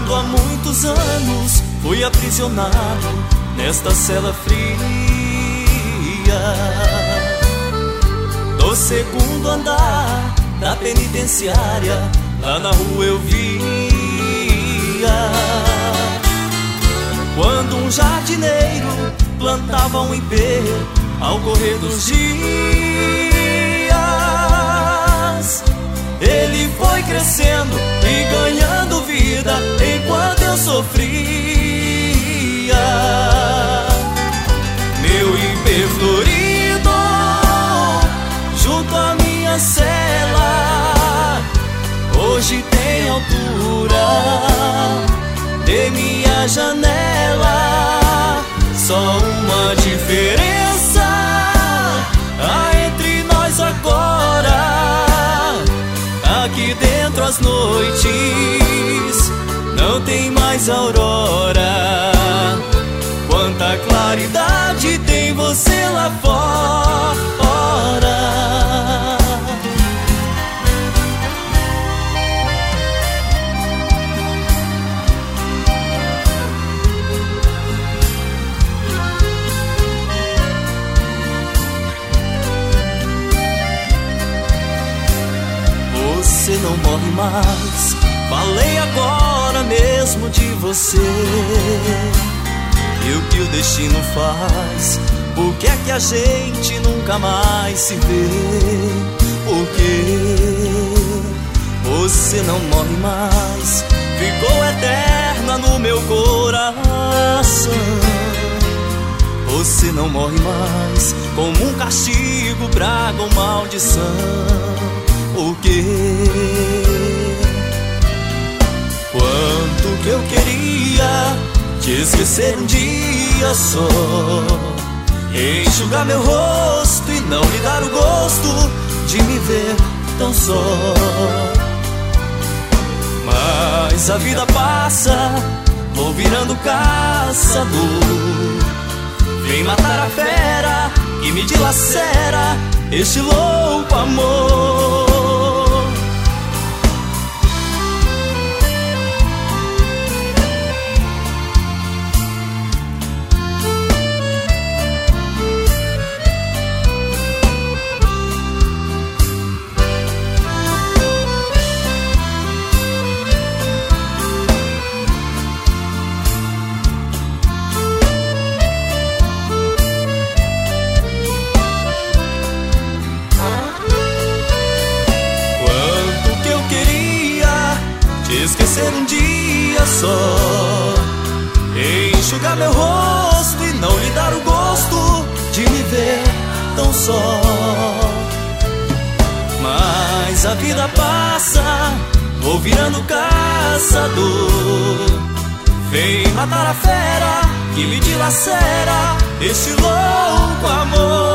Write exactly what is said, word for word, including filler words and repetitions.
quando há muitos anos fui aprisionado nesta cela fria. Do segundo andar da penitenciária, lá na rua eu via quando um jardineiro plantava um ipê ao correr dos dias. Ele foi crescendo e ganhando vida enquanto eu sofria. Meu ipê florido junto à minha cela hoje tem altura de minha janela. Só uma diferença há entre nós agora: aqui dentro as noites não tem mais aurora. Quanta claridade tem você lá fora. Você não morre mais, falei agora mesmo de você. E o que o destino faz? Por que é que a gente nunca mais se vê? Porque você não morre mais, ficou eterna no meu coração. Você não morre mais, como um castigo, praga ou maldição. O quê? Quanto que eu queria te esquecer um dia só, enxugar meu rosto e não lhe dar o gosto de me ver tão só. Mas a vida passa, vou virando caçador. Vem matar a fera que me dilacera este louco amor. Esquecer um dia só, enxugar meu rosto e não lhe dar o gosto de me ver tão só. Mas a vida passa, vou virando caçador. Vem matar a fera que me dilacera este louco amor.